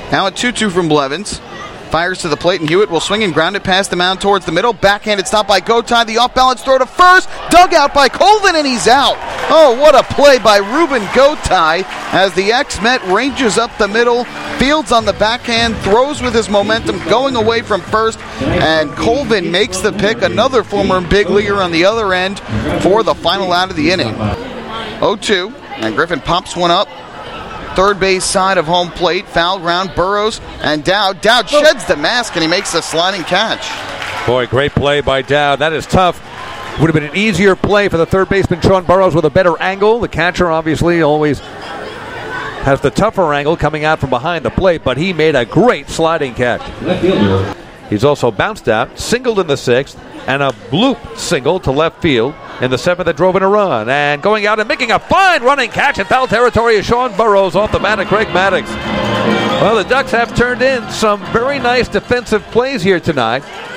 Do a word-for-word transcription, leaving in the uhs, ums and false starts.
Now a two two from Blevins. Fires to the plate, and Hewitt will swing and ground it past the mound towards the middle. Backhanded stop by Gotay. The off-balance throw to first. Dug out by Colvin, and he's out. Oh, what a play by Ruben Gotay as the ex-Met ranges up the middle. Fields on the backhand, throws with his momentum, going away from first, and Colvin makes the pick. Another former big leaguer on the other end for the final out of the inning. oh two, and Griffin pops one up. Third base side of home plate, foul ground, Burrows and Dowd. Dowd sheds the mask and he makes a sliding catch. Boy, great play by Dowd. That is tough. Would have been an easier play for the third baseman, Sean Burrows, with a better angle. The catcher obviously always has the tougher angle coming out from behind the plate, but he made a great sliding catch. He's also bounced out, singled in the sixth, and a bloop single to left field in the seventh that drove in a run. And going out and making a fine running catch in foul territory is Sean Burrows off the bat of Craig Maddox. Well, the Ducks have turned in some very nice defensive plays here tonight.